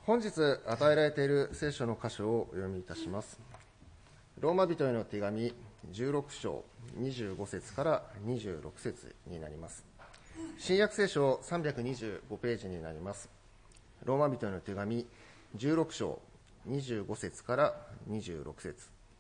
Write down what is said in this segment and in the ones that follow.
本日与えられている聖書の箇所をお読みいたします。ローマ人への手紙16章25節から26節になります。新約聖書325ページになります。ローマ人への手紙16章25節から26節。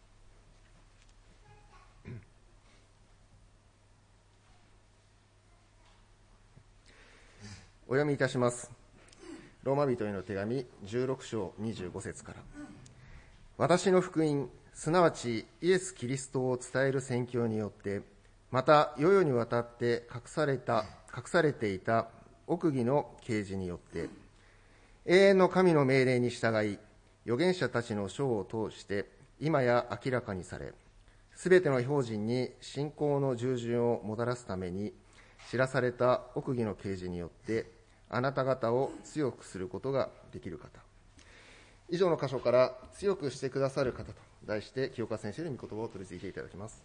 お読みいたします。ローマ人への手紙16章25節から。私の福音、すなわちイエス・キリストを伝える宣教によって、また世々にわたって隠されていた奥義の啓示によって、永遠の神の命令に従い、預言者たちの書を通して今や明らかにされ、すべての表人に信仰の従順をもたらすために知らされた奥義の啓示によって、あなた方を強くすることができる方。以上の箇所から強くしてくださる方と題して、清川先生に御言葉を取り次いでいただきます。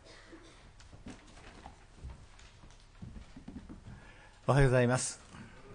おはようございます。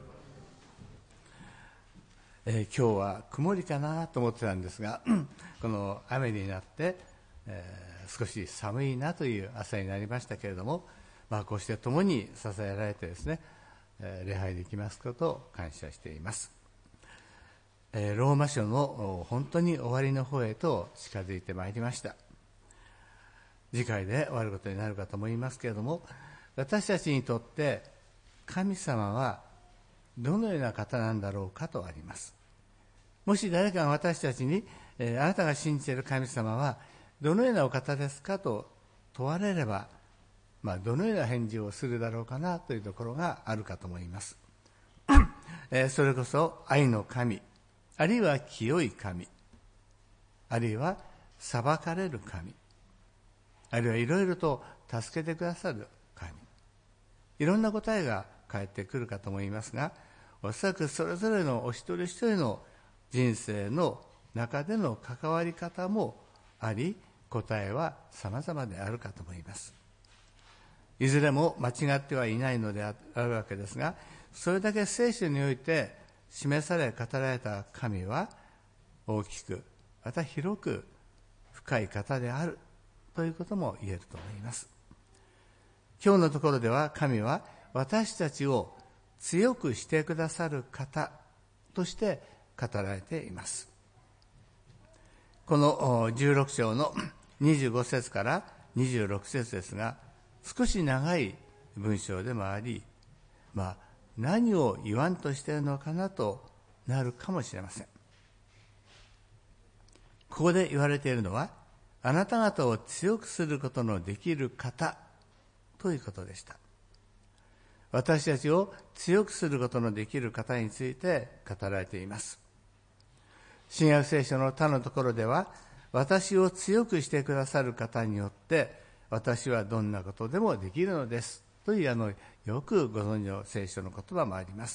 今日は曇りかなと思ってたんですが、この雨になって、少し寒いなという朝になりましたけれども、こうして共に支えられてですね、礼拝できますことを感謝しています。ローマ書の本当に終わりの方へと近づいてまいりました。次回で終わることになるかと思いますけれども、私たちにとって神様はどのような方なんだろうかとあります。もし誰かが私たちに、あなたが信じている神様はどのようなお方ですかと問われれば、どのような返事をするだろうかなというところがあるかと思います。それこそ愛の神、あるいは清い神、あるいは裁かれる神、あるいはいろいろと助けてくださる神、いろんな答えが返ってくるかと思いますが、おそらくそれぞれのお一人一人の人生の中での関わり方もあり、答えは様々であるかと思います。いずれも間違ってはいないのであるわけですが、それだけ聖書において示され語られた神は大きく、また広く深い方であるということも言えると思います。今日のところでは、神は私たちを強くしてくださる方として語られています。この16章の25節から26節ですが、少し長い文章でもあり、何を言わんとしているのかなとなるかもしれません。ここで言われているのは、あなた方を強くすることのできる方ということでした。私たちを強くすることのできる方について語られています。新約聖書の他のところでは、私を強くしてくださる方によって私はどんなことでもできるのですというよくご存知の聖書の言葉もあります。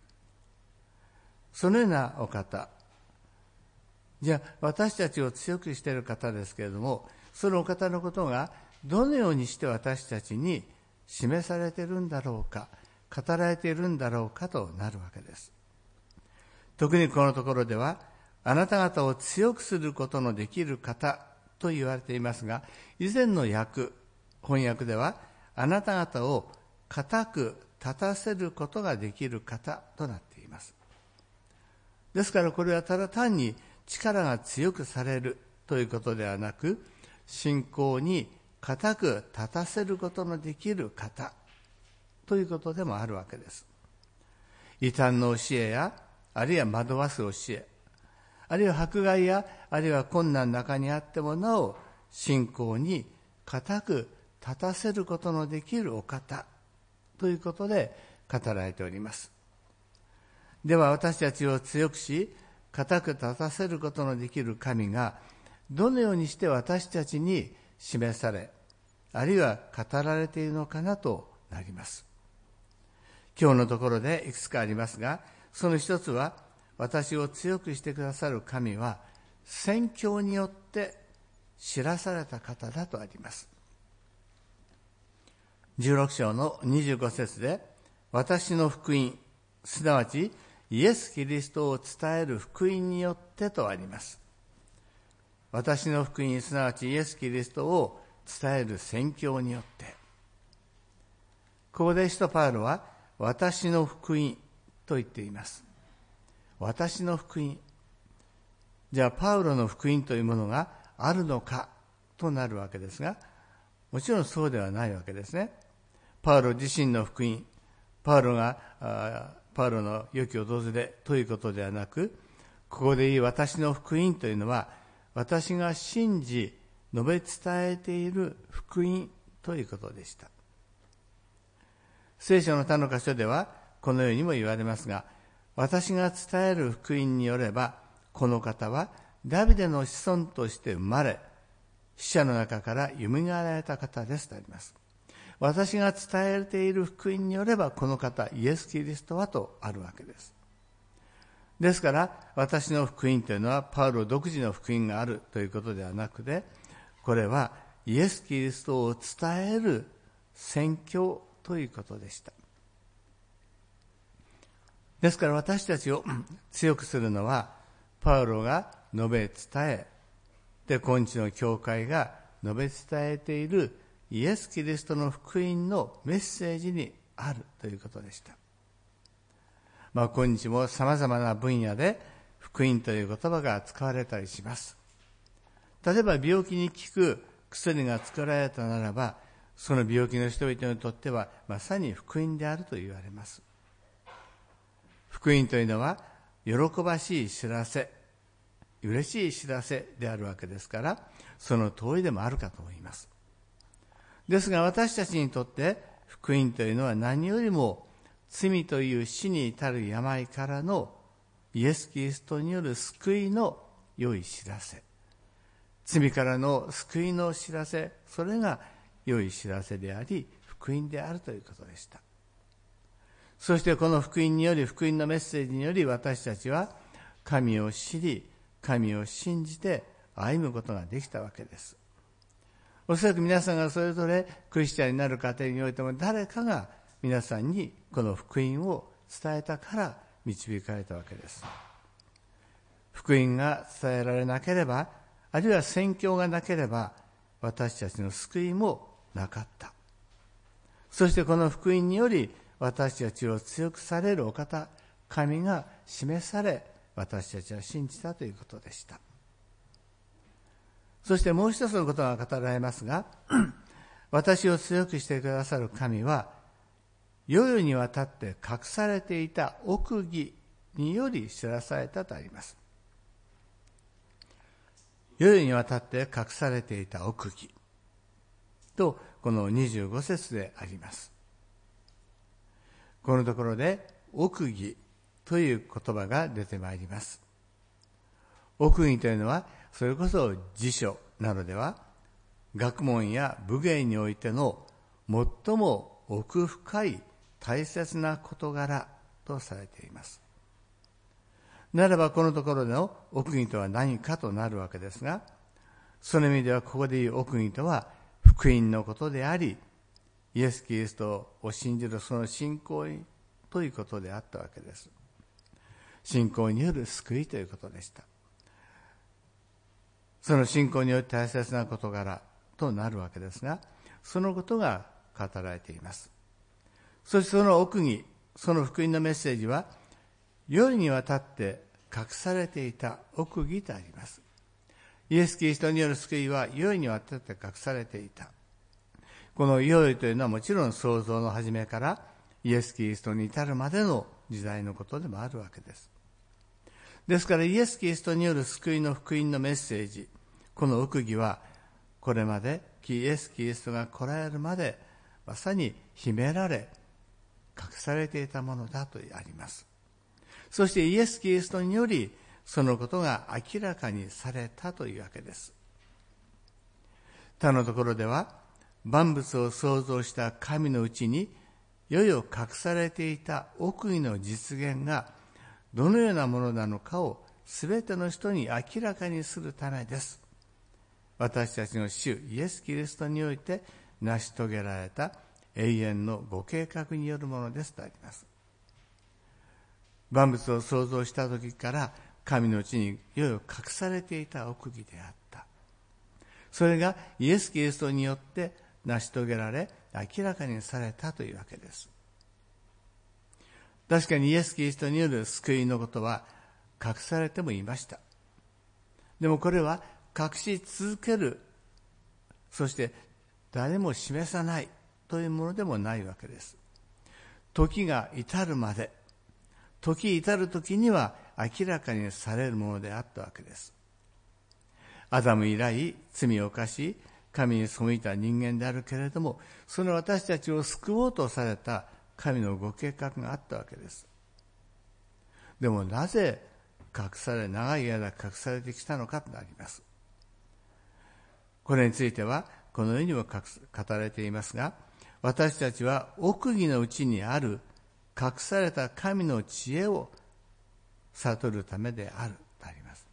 そのようなお方、じゃあ私たちを強くしている方ですけれども、そのお方のことがどのようにして私たちに示されているんだろうか、語られているんだろうかとなるわけです。特にこのところでは、あなた方を強くすることのできる方と言われていますが、以前の翻訳では、あなた方を固く立たせることができる方となっています。ですからこれはただ単に力が強くされるということではなく、信仰に固く立たせることのできる方ということでもあるわけです。異端の教えや、あるいは惑わす教え、あるいは迫害や、あるいは困難の中にあってもなお、信仰に固く立たせることのできるお方ということで語られております。では私たちを強くし、固く立たせることのできる神が、どのようにして私たちに示され、あるいは語られているのかなとなります。今日のところでいくつかありますが、その一つは、私を強くしてくださる神は宣教によって知らされた方だとあります。16章の25節で、私の福音、すなわちイエス・キリストを伝える福音によってとあります。私の福音、すなわちイエス・キリストを伝える宣教によって。ここで使徒パウロは私の福音と言っています。私の福音。じゃあパウロの福音というものがあるのかとなるわけですが、もちろんそうではないわけですね。パウロ自身の福音、パウロの良き訪れということではなく、ここで言う私の福音というのは、私が信じ述べ伝えている福音ということでした。聖書の他の箇所ではこのようにも言われますが、私が伝える福音によれば、この方はダビデの子孫として生まれ、死者の中からよみがえられた方ですとあります。私が伝えている福音によれば、この方イエス・キリストはとあるわけです。ですから私の福音というのはパウロ独自の福音があるということではなくて、これはイエス・キリストを伝える宣教ということでした。ですから私たちを強くするのは、パウロが述べ伝え、で今日の教会が述べ伝えているイエス・キリストの福音のメッセージにあるということでした。今日も様々な分野で福音という言葉が使われたりします。例えば病気に効く薬が作られたならば、その病気の人々にとってはまさに福音であると言われます。福音というのは喜ばしい知らせ、嬉しい知らせであるわけですから、その通りでもあるかと思います。ですが私たちにとって福音というのは何よりも罪という死に至る病からのイエス・キリストによる救いの良い知らせ、罪からの救いの知らせ、それが良い知らせであり福音であるということでした。そしてこの福音により、福音のメッセージにより、私たちは神を知り、神を信じて歩むことができたわけです。おそらく皆さんがそれぞれクリスチャンになる過程においても、誰かが皆さんにこの福音を伝えたから導かれたわけです。福音が伝えられなければ、あるいは宣教がなければ、私たちの救いもなかった。そしてこの福音により、私たちを強くされるお方、神が示され、私たちは信じたということでした。そしてもう一つのことが語られますが、私を強くしてくださる神は、世々にわたって隠されていた奥義により知らされたとあります。世々にわたって隠されていた奥義と、この25節であります。このところで奥義という言葉が出てまいります。奥義というのは、それこそ辞書などでは学問や武芸においての最も奥深い大切な事柄とされています。ならばこのところの奥義とは何かとなるわけですが、その意味ではここでいう奥義とは福音のことであり、イエス・キリストを信じるその信仰ということであったわけです。信仰による救いということでした。その信仰によって大切な事柄となるわけですが、そのことが語られています。そしてその奥義、その福音のメッセージは、世にわたって隠されていた奥義とあります。イエス・キリストによる救いは世にわたって隠されていた。この世々というのはもちろん創造の初めからイエス・キリストに至るまでの時代のことでもあるわけです。ですからイエス・キリストによる救いの福音のメッセージ、この奥義はこれまでイエス・キリストが来られるまでまさに秘められ隠されていたものだとあります。そしてイエス・キリストによりそのことが明らかにされたというわけです。他のところでは万物を創造した神のうちにいよいよ隠されていた奥義の実現がどのようなものなのかをすべての人に明らかにするためです。私たちの主イエス・キリストにおいて成し遂げられた永遠のご計画によるものですとあります。 万物を創造した時から神のうちにいよいよ隠されていた奥義であった。それがイエス・キリストによって成し遂げられ明らかにされたというわけです。確かにイエス・キリストによる救いのことは隠されてもいました。でもこれは隠し続ける、そして誰も示さないというものでもないわけです。時が至るまで、時至る時には明らかにされるものであったわけです。アダム以来罪を犯し神に背いた人間であるけれども、その私たちを救おうとされた神のご計画があったわけです。でもなぜ長い間隠されてきたのかとなります。これについてはこのようにも語られていますが、私たちは奥義のうちにある隠された神の知恵を悟るためであるとあります。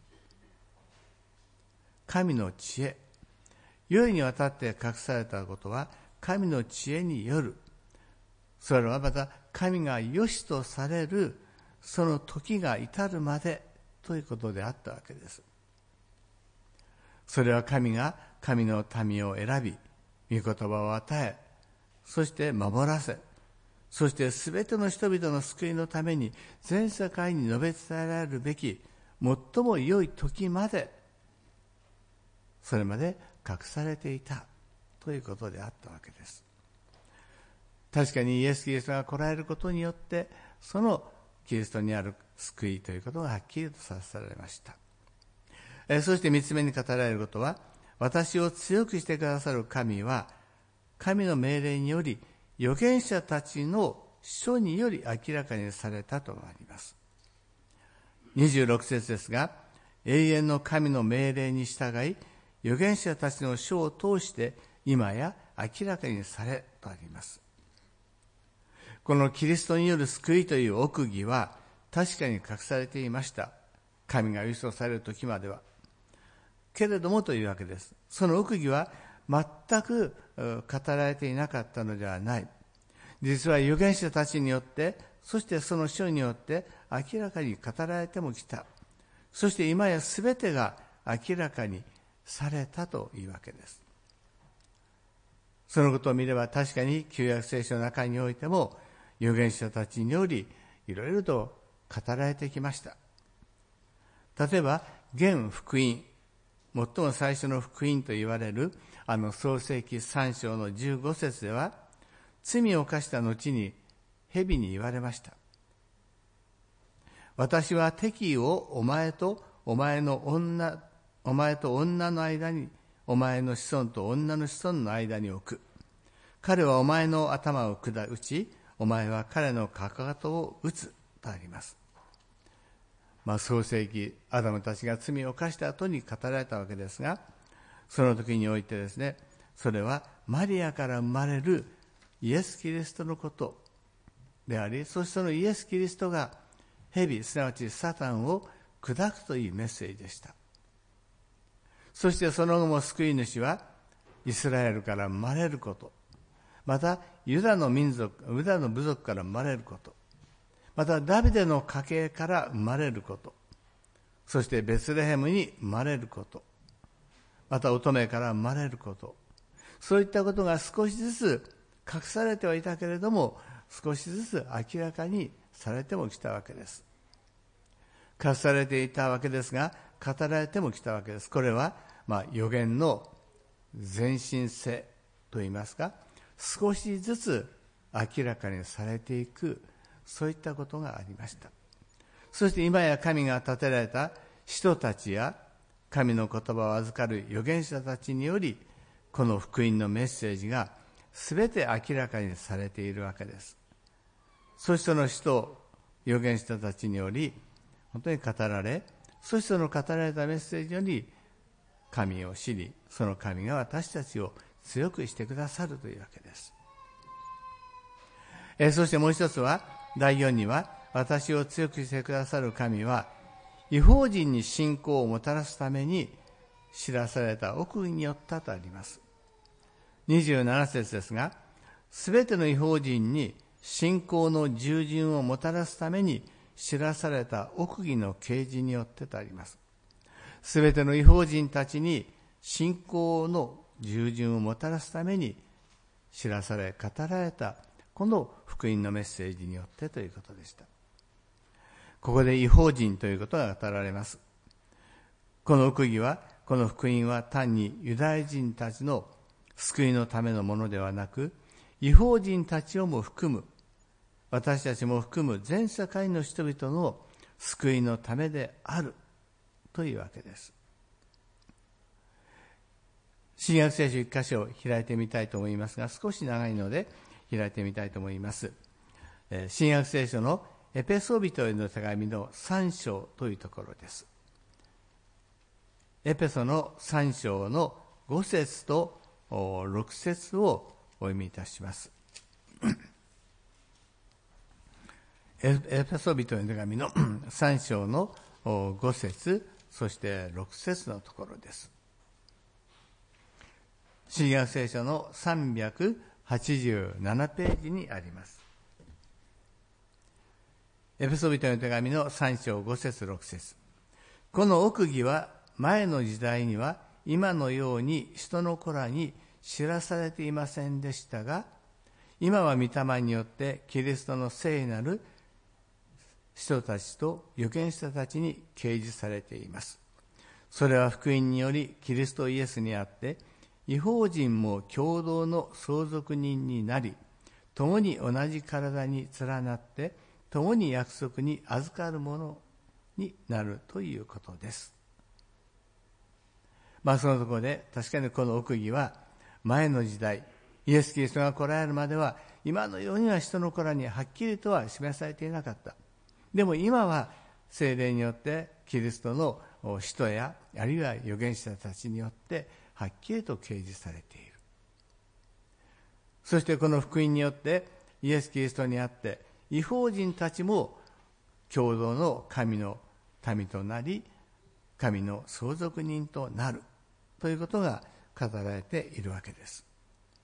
神の知恵、世にわたって隠されたことは神の知恵による。それはまた神が良しとされるその時が至るまでということであったわけです。それは神が神の民を選び、御言葉を与え、そして守らせ、そして全ての人々の救いのために全世界に述べ伝えられるべき最も良い時まで、それまで隠されていたということであったわけです。確かにイエス・キリストが来られることによって、そのキリストにある救いということがはっきりとさせられました。そして3つ目に語られることは、私を強くしてくださる神は、神の命令により預言者たちの書により明らかにされたとあります。26節ですが、永遠の神の命令に従い、預言者たちの書を通して今や明らかにされとあります。このキリストによる救いという奥義は確かに隠されていました。神が優勝される時までは。けれどもというわけです。その奥義は全く語られていなかったのではない。実は預言者たちによって、そしてその書によって明らかに語られてもきた。そして今や全てが明らかにされたというわけです。そのことを見れば確かに旧約聖書の中においても預言者たちによりいろいろと語られてきました。例えば原福音、最も最初の福音と言われる創世記3章の15節では、罪を犯した後に蛇に言われました。私は敵意をお前と女の間に、お前の子孫と女の子孫の間に置く。彼はお前の頭を打ち、お前は彼のかかとを打つとあります。創世記、アダムたちが罪を犯した後に語られたわけですが、その時においてですね、それはマリアから生まれるイエス・キリストのことであり、そしてそのイエス・キリストが蛇、すなわちサタンを砕くというメッセージでした。そしてその後も救い主はイスラエルから生まれること、またユダの部族から生まれること、またダビデの家系から生まれること、そしてベツレヘムに生まれること、また乙女から生まれること、そういったことが少しずつ隠されてはいたけれども、少しずつ明らかにされてもきたわけです。隠されていたわけですが、語られてもきたわけです。これは預言の前進性といいますか、少しずつ明らかにされていく、そういったことがありました。そして今や神が立てられた人たちや神の言葉を預かる預言者たちにより、この福音のメッセージが全て明らかにされているわけです。そしてその人、預言者たちにより本当に語られ、そしてその語られたメッセージより神を知り、その神が私たちを強くしてくださるというわけです。そしてもう一つは、第4には、私を強くしてくださる神は、異邦人に信仰をもたらすために知らされた奥義によったとあります。27節ですが、すべての異邦人に信仰の従順をもたらすために知らされた奥義の啓示によってとあります。すべての異邦人たちに信仰の従順をもたらすために知らされ語られたこの福音のメッセージによってということでした。ここで異邦人ということが語られます。この奥義は、この福音は単にユダヤ人たちの救いのためのものではなく、異邦人たちをも含む、私たちも含む全世界の人々の救いのためであるというわけです。新約聖書一箇所を開いてみたいと思いますが、少し長いので開いてみたいと思います。新約聖書のエペソビトへの手紙の3章というところです。エペソの3章の5節と6節をお読みいたします。エペソビトへの手紙の3章の5節、そして6節のところです。新約聖書の387ページにあります。エペソビトへの手紙の3章5節6節。この奥義は前の時代には今のように人の子らに知らされていませんでしたが、今は御霊によってキリストの聖なる人たちと預言者たちに掲示されています。それは福音によりキリストイエスにあって異邦人も共同の相続人になり、共に同じ体に連なって共に約束に預かるものになるということです。そのところで確かにこの奥義は前の時代、イエス・キリストが来られるまでは今のようには人の子らにはっきりとは示されていなかった。でも今は聖霊によってキリストの使徒やあるいは預言者たちによってはっきりと掲示されている。そしてこの福音によってイエス・キリストにあって異邦人たちも共同の神の民となり、神の相続人となるということが語られているわけです。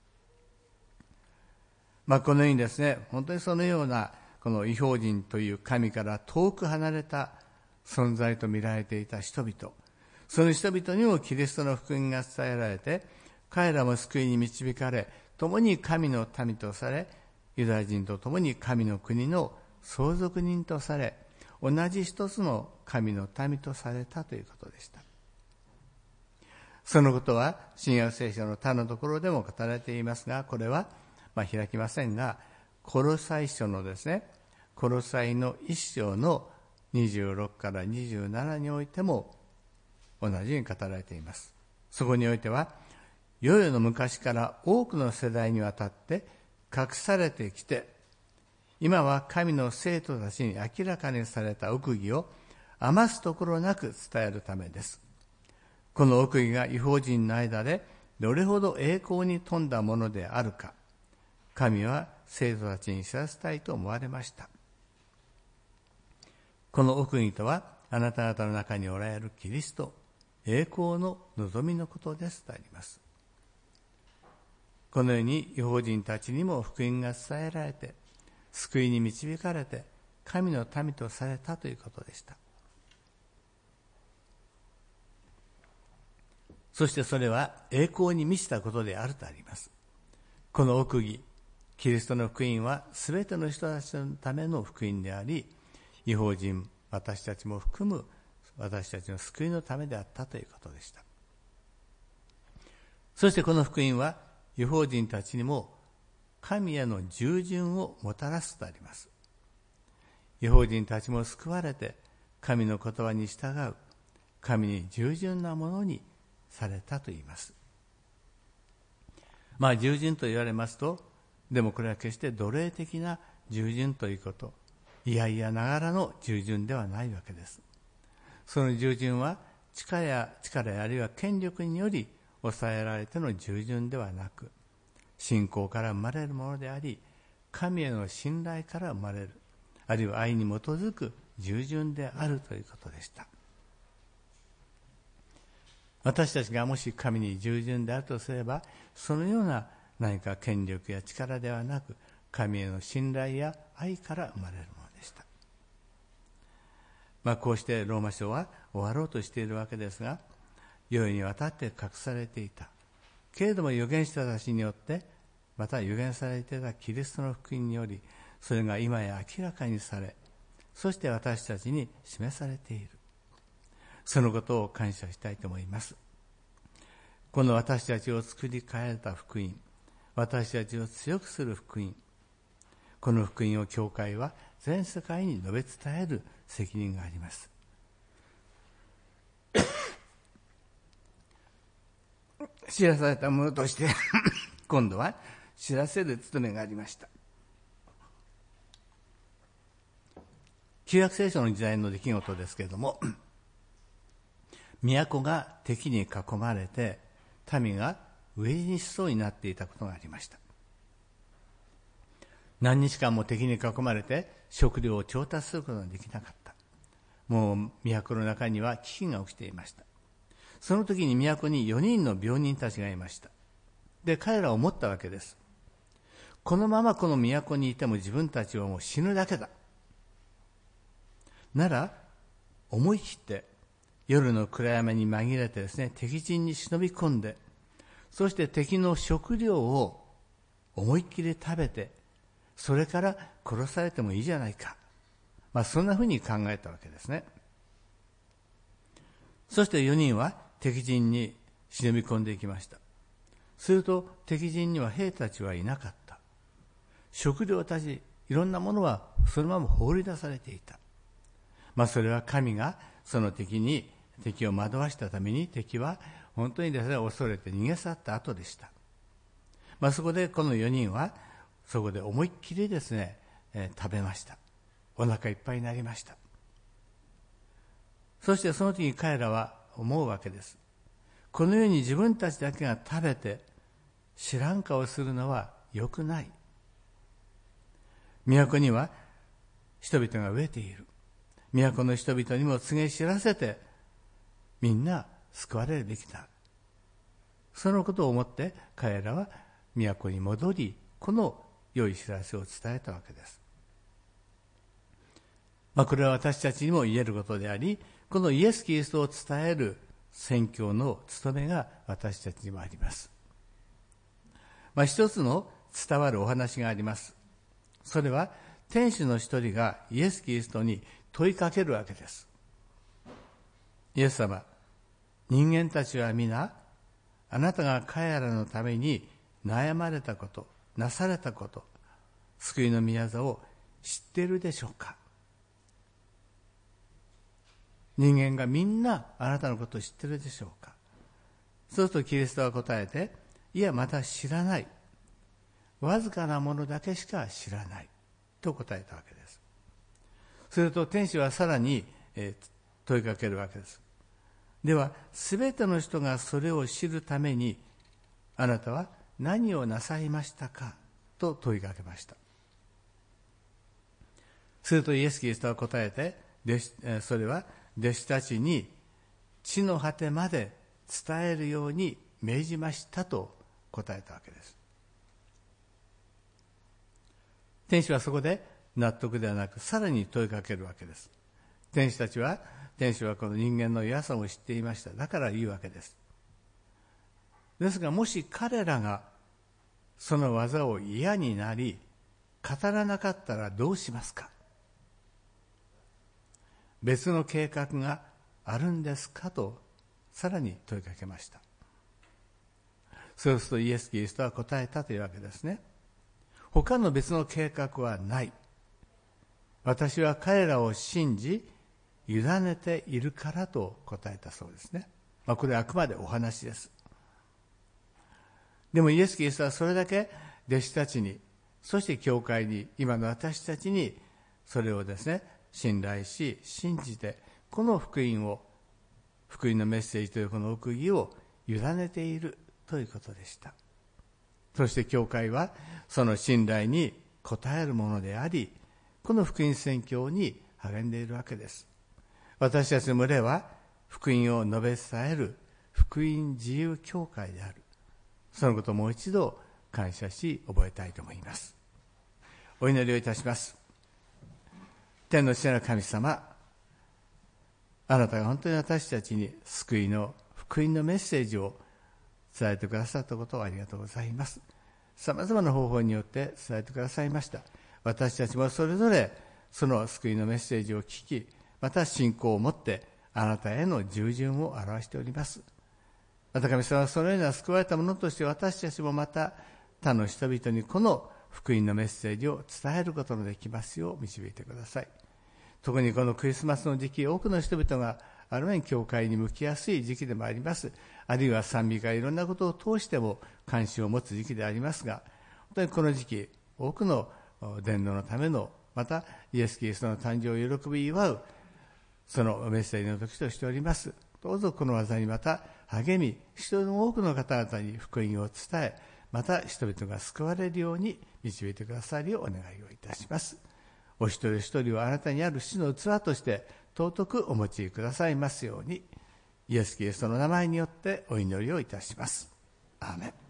このようにですね、本当にそのようなこの異邦人という神から遠く離れた存在と見られていた人々、その人々にもキリストの福音が伝えられて、彼らも救いに導かれ、共に神の民とされ、ユダヤ人と共に神の国の相続人とされ、同じ一つの神の民とされたということでした。そのことは新約聖書の他のところでも語られていますが、これは開きませんが、コロサイ書のですね、コロサイの1章の26から27においても同じように語られています。そこにおいては、世々の昔から多くの世代にわたって隠されてきて、今は神の生徒たちに明らかにされた奥義を余すところなく伝えるためです。この奥義が異邦人の間でどれほど栄光に富んだものであるか、神は生徒たちに知らせたいと思われました。この奥義とは、あなた方の中におられるキリスト、栄光の望みのことですとあります。このように異邦人たちにも福音が伝えられて、救いに導かれて、神の民とされたということでした。そしてそれは栄光に満ちたことであるとあります。この奥義、キリストの福音はすべての人たちのための福音であり、異邦人、私たちも含む私たちの救いのためであったということでした。そしてこの福音は異邦人たちにも神への従順をもたらすとあります。異邦人たちも救われて神の言葉に従う、神に従順なものにされたと言います。従順と言われますと、でもこれは決して奴隷的な従順ということ、いやいやながらの従順ではないわけです。その従順は力やあるいは権力により抑えられての従順ではなく、信仰から生まれるものであり、神への信頼から生まれる、あるいは愛に基づく従順であるということでした。私たちがもし神に従順であるとすれば、そのような何か権力や力ではなく、神への信頼や愛から生まれるものでした。 こうしてローマ書は終わろうとしているわけですが、世々にわたって隠されていたけれども、預言者たちによってまた預言されていたキリストの福音により、それが今や明らかにされ、そして私たちに示されている。そのことを感謝したいと思います。この私たちを作り変えた福音、私たちを強くする福音、この福音を教会は全世界に述べ伝える責任があります。知らされたものとして今度は知らせる務めがありました。旧約聖書の時代の出来事ですけれども、都が敵に囲まれて民が飢え死にしそうになっていたことがありました。何日間も敵に囲まれて食料を調達することができなかった。もう都の中には飢饉が起きていました。その時に都に4人の病人たちがいました。で、彼らは思ったわけです。このままこの都にいても自分たちはもう死ぬだけだ。なら思い切って夜の暗闇に紛れてですね、敵陣に忍び込んで、そして敵の食料を思いっきり食べて、それから殺されてもいいじゃないか。そんなふうに考えたわけですね。そして4人は敵陣に忍び込んでいきました。すると敵陣には兵たちはいなかった。食料たち、いろんなものはそのまま放り出されていた。それは神がその敵を惑わしたために、敵は本当にですね、恐れて逃げ去った後でした。そこでこの4人はそこで思いっきりですね、食べました。お腹いっぱいになりました。そしてその時に彼らは思うわけです。このように自分たちだけが食べて知らん顔するのは良くない。都には人々が飢えている。都の人々にも告げ知らせて、みんな救われるべきだ。そのことを思って彼らは都に戻り、この良い知らせを伝えたわけです。これは私たちにも言えることであり、このイエス・キリストを伝える宣教の務めが私たちにもあります。一つの伝わるお話があります。それは天使の一人がイエス・キリストに問いかけるわけです。イエス様、人間たちは皆あなたが彼らのために悩まれたこと、なされたこと、救いの御業を知っているでしょうか。人間がみんなあなたのことを知っているでしょうか。そうするとキリストは答えて、いや、また知らない。わずかなものだけしか知らない。と答えたわけです。すると天使はさらに問いかけるわけです。では、すべての人がそれを知るために、あなたは何をなさいましたかと問いかけました。するとイエス・キリストは答えて、それは弟子たちに地の果てまで伝えるように命じましたと答えたわけです。天使はそこで納得ではなく、さらに問いかけるわけです。天使はこの人間の弱さを知っていました。だから言うわけです。ですが、もし彼らがその技を嫌になり語らなかったらどうしますか。別の計画があるんですかとさらに問いかけました。そうするとイエス・キリストは答えたというわけですね。他の別の計画はない。私は彼らを信じ委ねているからと答えたそうですね。これはあくまでお話です。でもイエス・キリストはそれだけ弟子たちに、そして教会に、今の私たちにそれをですね、信頼し信じて、この福音のメッセージというこの奥義を委ねているということでした。そして教会はその信頼に応えるものであり、この福音宣教に励んでいるわけです。私たちの群れは福音を述べ伝える福音自由教会である。そのことをもう一度感謝し覚えたいと思います。お祈りをいたします。天の父なる神様、 あなたが本当に私たちに救いの福音のメッセージを伝えてくださったことをありがとうございます。さまざまな方法によって伝えてくださいました。私たちもそれぞれその救いのメッセージを聞き、また信仰を持ってあなたへの従順を表しております。また神様はそのような救われた者として、私たちもまた他の人々にこの福音のメッセージを伝えることのできますよう導いてください。特にこのクリスマスの時期、多くの人々がある面教会に向きやすい時期でもあります。あるいは賛美歌、いろんなことを通しても関心を持つ時期でありますが、本当にこの時期、多くの伝道のための、またイエス・キリストの誕生を喜び祝うそのメッセージの時としております。どうぞこの技にまた励み、一人の多くの方々に福音を伝え、また人々が救われるように導いてくださりをお願いをいたします。お一人一人をあなたにある主の器として尊くお持ちくださいますように、イエス・キリストの名前によってお祈りをいたします。アーメン。